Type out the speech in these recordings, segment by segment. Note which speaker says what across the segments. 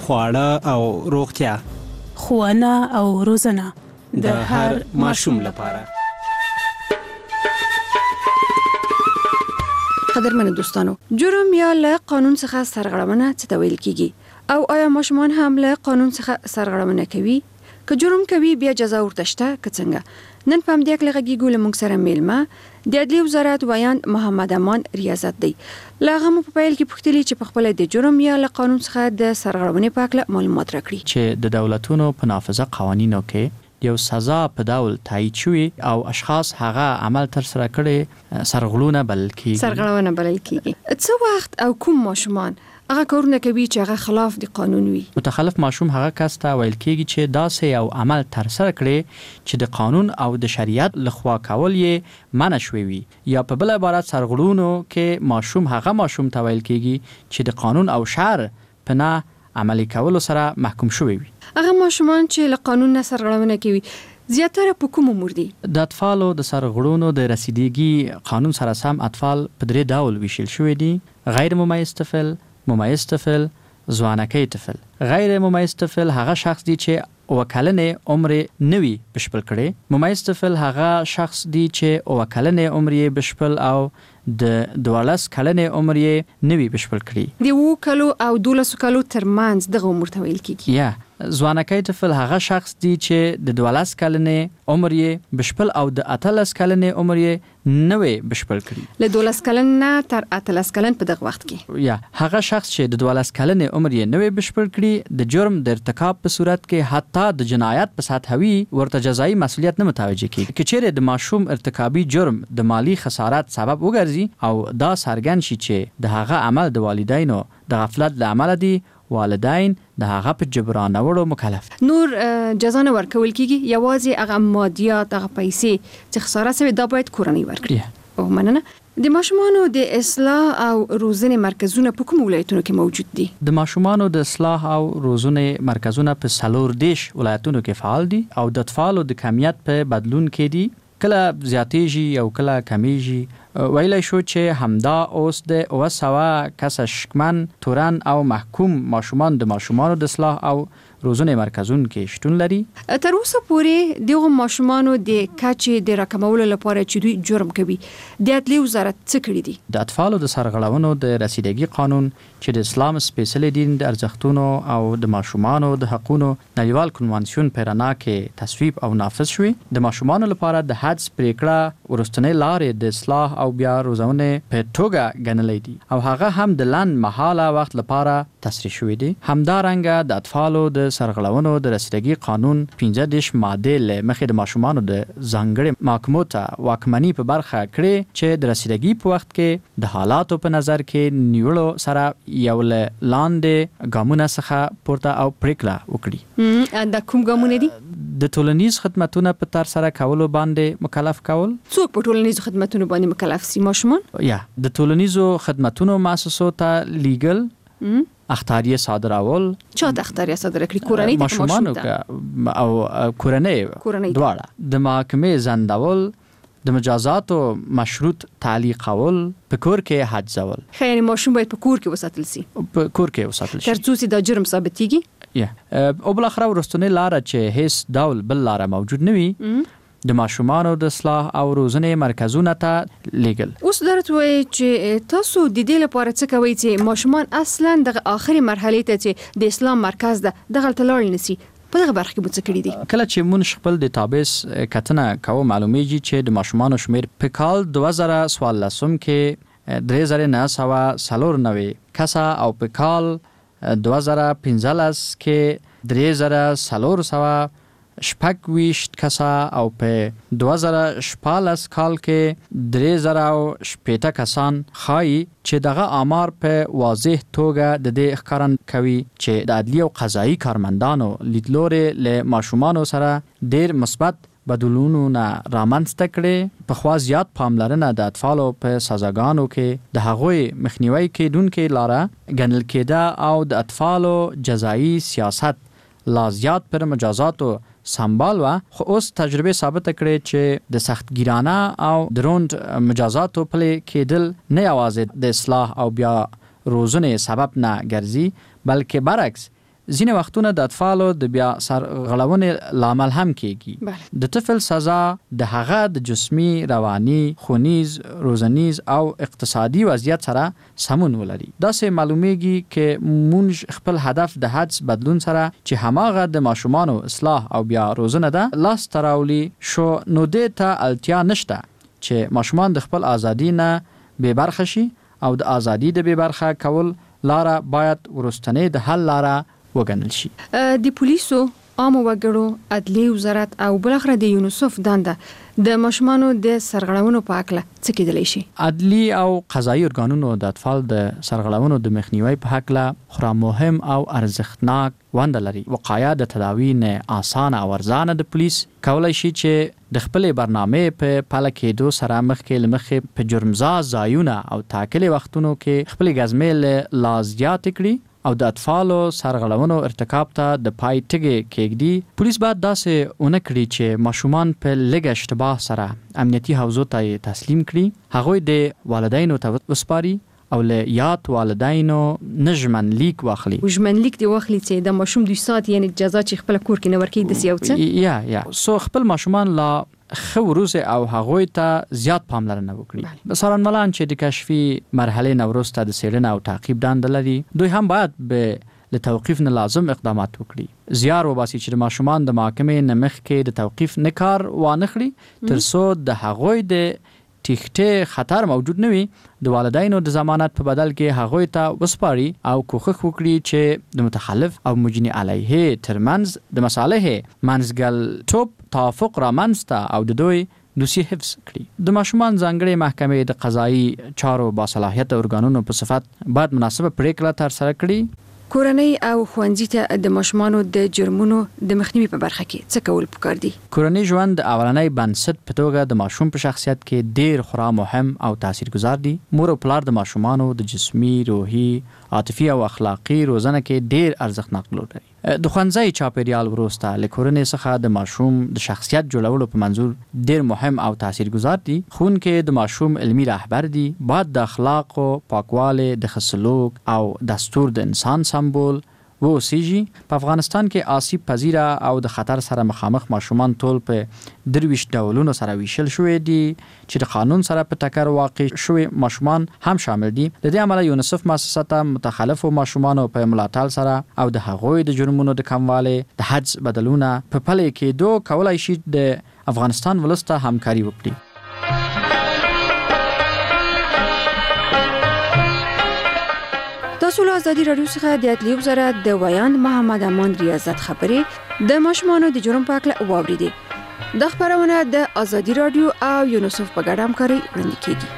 Speaker 1: خواړه او روغتیا،
Speaker 2: ښوونه او روزنه
Speaker 1: د هر ماشوم لپاره.
Speaker 3: قدرمنو دوستانو، جرم یا له قانون څخه سرغړونه څه ته ویل کیږي او آیا ماشومان هم له قانون څخه سرغړونه کوي؟ که جرم کوي بیا جزا ورته شته که څنګه؟ نن په همدې اړه غږیږو له موږ سره میلمه د عدلیې وزارت ویاند محمد امان ریاضت دی. له هغه مو په پیل کې پوښتلي چې په خپله د جرم یا له قانون څخه د سرغړونې په اړه معلومات راکړي.
Speaker 4: چې د دولتونو په نافذه قوانینو کې یو سزا په ډول تایید شوی او اشخاص هغه عمل تر سره کړي سرغړونه بلل کیږي.
Speaker 3: سرغړونه بلل کیږي. څه وخت او کوم ماشومان هغه کارونه کوي چې هغه خلاف د قانون وي؟
Speaker 4: متخلف ماشوم هغه کس ته ویل کیږي چې داسې یو عمل تر سره کړي چې د قانون او د شریعت لخوا کول یې منع شوی وي، یا په بل عبارت سرغړونو کې ماشوم هغه ماشوم ته ویل کیږي چې د قانون او شرع په نه عملي کولو سره محکوم شوی وي.
Speaker 3: هغه ماشومان چې له قانون نه سرغړونه کوي زیاتره په کوم امور دي؟
Speaker 4: د اطفالو د سرغړونو د رسیدګي قانون سره سم اطفال په درې ډول ویشل شوی دي: غیر ممیز طفل، ممیز طفل، ځوانکی طفل. غیر ممیز طفل هغه شخص دی چې وکلنې عمر نوی بشپل کړي. ممیز طفل هغه شخص دی چې وکلنې عمر بشپل او د 12 کلنې عمر نوی بشپل کړي.
Speaker 3: د 2 کلو او 12 کلو ترمنځ دغه عمر ته ویل کیږي.
Speaker 4: یا ځوانکی طفل هغه شخص دی چې د 12 کلنې عمر بشپل او د 18 کلنې عمر نوی بشپل کړي.
Speaker 3: له 12 کلن نه تر 18 کلن په دغه وخت کې.
Speaker 4: یا هغه شخص چې د 12 کلنې عمر نوی بشپل کړي د جرم د ارتکاب په صورت کې حتی د جنایت په سطح وي ورته جزایي مسؤلیت نه متوجه کیږي. که چیرې د ماشوم ارتکابي جرم د مالی خسارت سبب وګرځي او دا څرګند شي چې د هغه عمل د والدینو د غفلت له امله دی، والدین د هغه په جبرانولو مکلف.
Speaker 3: نور جزا نه ورکول کیږي، یوازې هغه مادیات، هغه پیسې چې خساره شوی دا باید کورنۍ ورکړي. او مننه. د ماشومانو د اصلاح او روزنې مرکزونه په کوم ولایتونو کې موجود دي؟
Speaker 4: د ماشومانو د اصلاح او روزنې مرکزونه په 14 ولایتونو کې فعال دي او د اطفالو د کمیت په بدلون کې دي. کله زیاتېږي او کله کمیږي. ویلای شو چې همدا اوس د 900 کس شکمن، تورن او محکوم ماشومان د ماشومانو د اصلاح او روزنې مرکزونو کې شتون لري.
Speaker 3: تر اوسه پورې دغه ماشومانو د کچې د راکمولو لپاره چې دوی جرم کوي د عدلیې وزارت څه کړی دي؟
Speaker 4: د اطفالو د سرغړونو د رسیدګي قانون چې د اسلام سپیڅلي دین د ارزښتونو او د ماشومانو د حقوقو نړیوال کنوانسیون په رڼا کې تصویب او نافذ شوی. د ماشومانو لپاره د حد پریکړه ورستنې لارې د اصلاح او بیا روزنې په توګه ګڼلې دي او هغه هم د لنډ مهاله وخت لپاره تصریح شوی دي. همدارنګه د اطفالو د سرغړونو د رسیدګي قانون 15 ماده له مخې د ماشومانو د ځانګړي محکمو ته واکمني په برخه کړي چې د رسیدګي په وخت کې د حالاتو په نظر کې نیولو سره یو لاندې ګامونه څخه پورته او پریکړه وکړي.
Speaker 3: دا کوم ګامونه دي؟
Speaker 4: د ټولنیز خدماتونو په تر سره کولو باندې مکلف کول.
Speaker 3: څوک په ټولنیزو خدماتونو باندې مکلف سي؟ ماشومان؟
Speaker 4: یا د ټولنیزو خدماتونو مؤسسو ته لیګل اختاریه صادرول.
Speaker 3: چا د اختاریه صادره کړی؟ کورنۍ ته
Speaker 4: ماشومان او کورنۍ دواړه. د محکمې زندول، د مجازاتو مشروط تعلیقول، په کور کې حجزول.
Speaker 3: خیر ماشوم باید په کور کې وساتل سي.
Speaker 4: په کور کې وساتل شي
Speaker 3: تر څو چې دا جرم ثابتېږي.
Speaker 4: یا او بل اخره ورستنې لار چې هیڅ ډول بل لار موجود نه وي د ماشومانو د اصلاح او روزنې مرکزونه ته لیګل.
Speaker 3: اوس درته وایي چې تاسو د دې لپاره څه کوئ چې ماشومان اصلا د اخري مرحله ته چې د اسلام مرکز ده دغه تلل نسی؟ په دغه برخه کې څه کړی دي؟
Speaker 4: کله چې مونږ خپل د تابس کتنه کوو معلومیږي چې د ماشومانو شمیر په کال 2014 کې 3994 کسه او په کال 2015 کې 3400 شپږ کسه او په 2014 کال کې 3000 کسان خای چې دغه آمار په واضح توګه د دې ښکارن کوي چې د عدلیه او قضایي کارمندانو لیدلوري له ماشومانو سره ډیر مثبت بدلونونه رامنځته کړي. په خوا زیات پاملرنه د اطفالو په سزاګانو کې د هغوی مخنیوي کېدونکې لاره ګڼل کېده او د اطفالو جزایي سیاست لا زیات پر مجازاتو سنبال و. خو اوس تجربه ثابت کړي چې د سختگیرانه او دروند مجازاتو پلي کېدل نه یوازې د اصلاح او بیا روزنې سبب نه ګرځي بلکې برعکس ځینې وختونه د اطفالو د بیا سرغړونې لامل هم کیږي. د طفل سزا د هغه د جسمي، رواني، خونیز، روزنیز او اقتصادي وضعیت سره سمون ولري. دا سه معلومیږي چې مونږ خپل هدف د حدس بدلون سره چې هماغه د ماشومانو اصلاح او بیا روزنه ده لاس تراولي شو، نو دې ته اړتیا نشته چې ماشومان د خپل ازادي نه بې برخه شي او د ازادي د بې برخه کول لاره باید ورستنې د حل لاره وګڼل شي.
Speaker 3: د پولیسو، عامو وګړو، عدلیې وزارت او بلخره د یونیسف دنده د ماشومانو د سرغړونو په اړه څه کېدلی شي؟
Speaker 4: عدلی او قضایي ارګانونو د اطفال د سرغړونو د مخنیوي په اړه خورا مهم او ارزښتناک ونده لري. وقایه د تداوی نه آسانه او ارزانه د پولیس کولای شي چې د خپل برنامه په پاله کېدو سره مخکې لمخې په جرمزا ځایونه او ټاکلي وختونو کې خپل غزمې لازیات کړي او د اطفالو سرغړونو ارتکاب ته د پای ټګي کېږدي. پولیس باید داسې اونکړي چې ماشومان په لږ اشتباه سره امنیتي حوزو ته تسلیم کړي، هغوی د والدینو ته وسپاري او له یاد والدینو نجمن لیک واخلي.
Speaker 3: وجمن لیک دی واخلي چې د ماشوم 2 ساعت یعنی جزا چې خپل کور کې نه ورکې د سیاوڅه
Speaker 4: یا سو خپل ماشومان لا خو او هغوی ته زیات پاملرنه وکړي. مثلا ملان چې د کشفي مرحله نوروسته د سیرنه او تعقیب دنده لري، دوی هم باید به لتوقیف نه لازم اقدامات وکړي. زیار وباسي چې د ماشومان د محکمې نه مخکې د توقیف نه کار وانخلي تر څو د هغوی د تخته خطر موجود نه وي. د والدینو د ضمانت په بدل کې هغوی ته وسپاري او کوښښ وکړي چې د متخلف او مجني علیه ترمنځ د مصالح منځګل توپ توافق را منځته او د دوی دوسیه حفظ کړي. د ماشومان ځانګړي محکمې د قضایي چارو باصلاحیت ارګانونو په صفت باید مناسبه پریکړه ترسره کړي.
Speaker 3: کورنۍ او ښوونځي ته د ماشومانو د جرمونو د مخنیوي په برخه کې څه کول پکار دي؟
Speaker 4: کورنۍ ژوند د اولنۍ بنسټ په توګه د ماشوم په شخصیت کې ډیر خورا مهم او تاثیرګذار دي. مور او پلار د ماشومانو د جسمي، روحي، عاطفي او اخلاقی روزنه کې ډیر ارزښتناک رول لري. د ښوونځي چاپیریال وروسته له کورنۍ څخه د ماشوم د شخصیت جوړولو په منظور ډیر مهم او تاثیرګذار دي. ښوونکي د ماشوم علمي رهبر دي، باید د اخلاقو، پاکواله، د ښه سلوک او دستور د انسان سمبول ووسیږي. په افغانستان کې آسیب پذیره او د خطر سره مخامخ ماشومان ټول په 23 ډولونو سره ویشل شوې دي چې د قانون سره په ټکر واقع شوې ماشومان هم شامل دي. د دې عمله یونیسف مؤسسه ته متخلفو ماشومانو په ملاتړ سره او د هغوی د جرمونو د کموالي د حدس بدلونه په پلي کېدو کولای شي د افغانستان ولسته همکاري وکړي.
Speaker 3: تاسو له ازادي راډیو څخه د عدلیې وزارت د ویاند محمد امان ریاضت خبرې د ماشومانو د جرم په اړه واوریدې. د خبرونه د ازادي راډیو او یونیسف په ګډه همکاري وړاندې کیږي.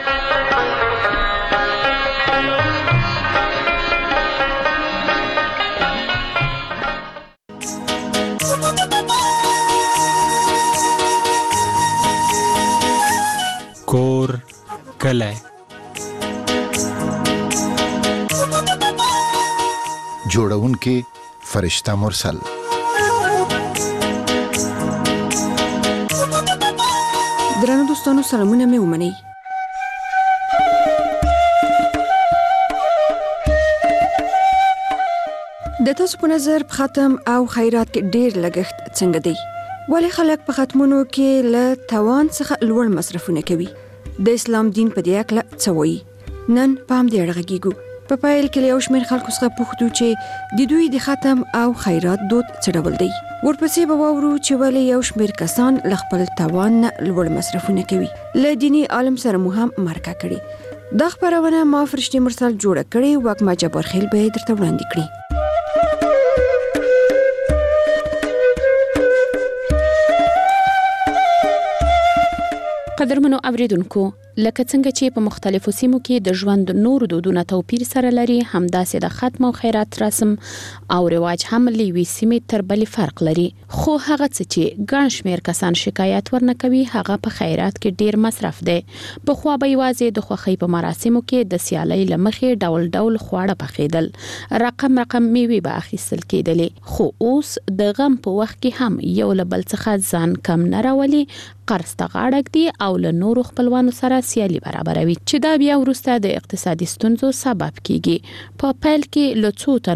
Speaker 1: کور کله
Speaker 5: جوړونکي فرشته مرسل.
Speaker 3: درنو دوستانو سلامونه مې ومنئ. د تاسو په نظر په ختم او خیرات کې ډیر لګښت څنګه دی؟ ولې خلک په ختمونو کې له توان څخه لوړ مصرفونه کوي؟ د اسلام دین په دې اړه څه وایي؟ نن په همدې اړه غږیږو. په پایل کې یو شمېر خلکو څخه پوښتو چې د دوی د ختم او خیرات دود څه ډول دی. ورپسې به واورو چې ولې یو شمېر کسان له خپل توان نه لوړ مصرفونه کوي. له دیني عالم سره مو هم مرکه کړې. دا خبرونه ما فرشتي مرسل جوړه کړې، وکما جبار خیل به درته وړاندې کړي.
Speaker 2: قدرمنو اوریدونکو، لکه څنګه چې په مختلفو سیمو کې د ژوند نور دودونه توپیر سره لري، همداسې د ختم او خیرات رسم او رواج هم له یوې سیمې تر بلې فرق لري. خو هغه څه چې ګڼ شمېر کسان شکایت ورنه کوي هغه په خیرات کې ډیر مصرف دی. پخوا به یوازې د خوښۍ په مراسمو کې د سیالۍ له مخې ډول ډول خواړه پخېدل، رقم میوې به اخیستل کېدلې. خو اوس د غم په وخت کې هم یو له بل څخه ځان کم نه راولي، قرض ته غاړه ږدي او له نورو خپلوانو سره سیالي برابروي، چې دا بیا وروسته د اقتصادي ستونزو سبب کیږي. په پیل کې له څو